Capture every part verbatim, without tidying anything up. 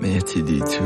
مهدی دی تو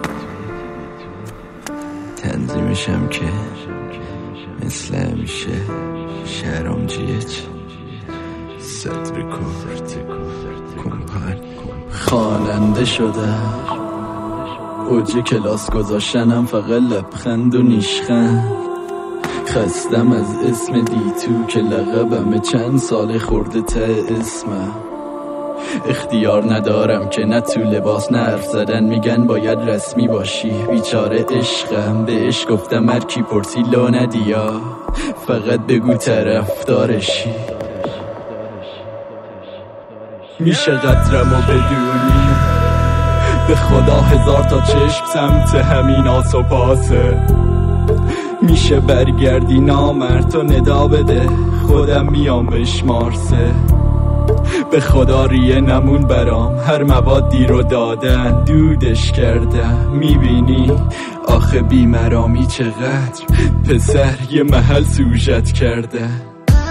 تنظیمشم که مثل همیشه شهرام جیچ صد ریکورد کمپن خواننده شدم اوج کلاس گذاشتنم فقط لبخند و نیشخند خستم از اسم دی تو که لقبمه چند سال خورده ته اسمم اختیار ندارم که نه تو لباس نه حرف زدن میگن باید رسمی باشی بیچاره عشقم بهش گفتم هر کی پرسی لا ندیا فقط بگو طرفدارشی میشه قدرمو بدونی به خدا هزار تا چشم سمت همین آس و پاسه میشه برگردی نامرد و ندا بده خودم میام بشمارسه به خدا ریه نمون برام هر موادی رو دادن دودش کردم میبینی آخه بیمرامی چقدر پسر یه محل سوژت کردن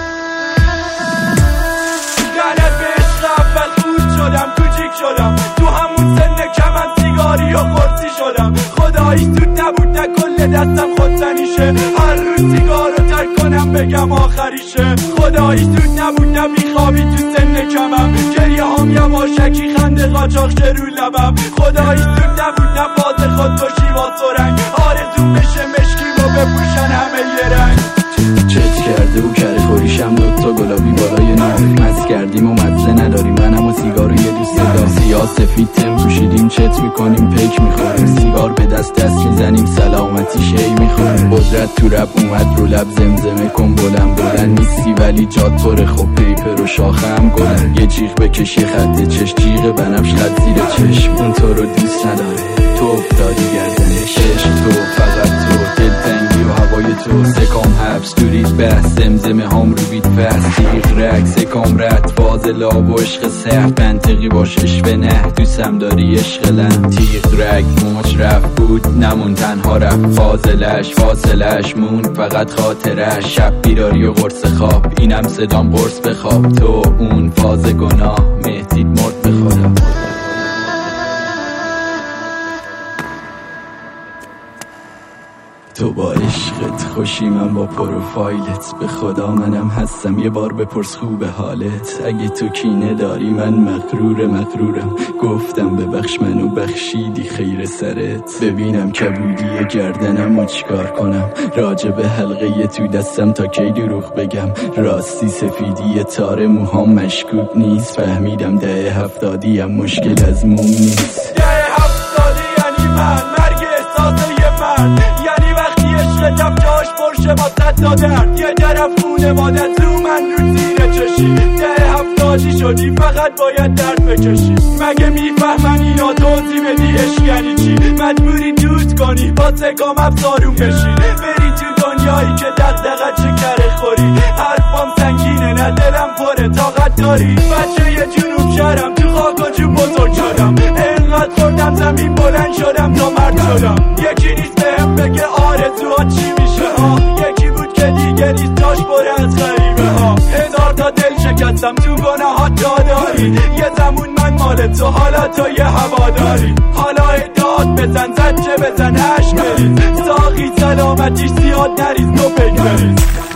گرد به عشق اول خود شدم کوچیک شدم تو همون سن کمن سیگاری و قرصی شدم خداییش زود نبود نه کل دستم خودزنیشه هر روز سیگار رو ترک کنم بگم آخریشه خداییش زود نبود نه بیخوابی تو سن کمم گریه هم یواشکی خنده قاچاق رو لبم خداییش زود نبود نه باز خودکشی با سرنگ آرزو بشه مشکی و بپوشن همه یه رنگ چت کرده و کره خوریشم دوتا گلابی بالای نار مست کردیم و مزه نداریم منم و سیگار و یه دوست دار سیاه سفید تم پوشیدیم چت میکنیم پیک میخوریم سیگار به دست دست میزنیم سلامتی شی میخوریم قدرت تو رپ اومد رو لب زمزمه کن بلند بلند نیستی ولی جاد پره خب پیپر و شاخه هم گلن یه جیغ بکشی خط چش جیغ بنفش خط زیر چشم اون تو رو دوست نداره تو افتادی گردنش تو فقط تو دلتنگی و هوای تو سکام حبس دوریت بحث زمزمه هم رو بیت فست تیغ رک سکام رد فاضلا و عشق سخت منطقی باش اشوه نه دوستم داری عشق لم تیغ رک موج رفت بود نمون تنها رفت فاضلش فاصلش مون فقط خاطرش شب بیداری و قرص خواب اینم صدام قرص بخواب تو اون فاز گناه مهدید مرد بخورم تو با عشقت خوشی من با پروفایلت به خدا منم هستم یه بار بپرس خوب حالت اگه تو کینه داری من مغرور مغرورم گفتم ببخش منو بخشیدی خیر سرت ببینم کبودی گردنم و چیکار کنم راجع به حلقه تو دستم تا کی دروغ بگم راستی سفیدی تار موهام مشکوک نیست فهمیدم ده هفتادی هم مشکل از موم نیست ده هفتادی یعنی من مرگ احساسه یه مرد یعنی وقتی عشقتم جاش پرشه با صد تا درد یه طرف خونه مادت رو من رو زیره چشی ده هفتادی شدی فقط باید درد بکشی مگه میفهمن اینا توضیح بدی عشق یعنی چی مجبوری دوست کنی با سکام افزارون بشی بری تو دنیایی که دقدقه چه کره خوری حرفام سنگینه نه دلم پره طاقت داری بچه یه جنوب شهرم تو خاک و جون بزرگ شدم انقدر خوردم زمین بلند شدم تا مرد شدم یکی نیست بهم بگه آرزوها چی میشه ها یکی بود که دیگه نیست داش بره از غریبه ها هزار تا دل شکستم تو گناهات جا داری یه زمون من مال تو حالا تو یه هوا داری حالا داد بزن زجه بزن عشق بریز ساقی سلامتیش زیاد نریز تو بگریز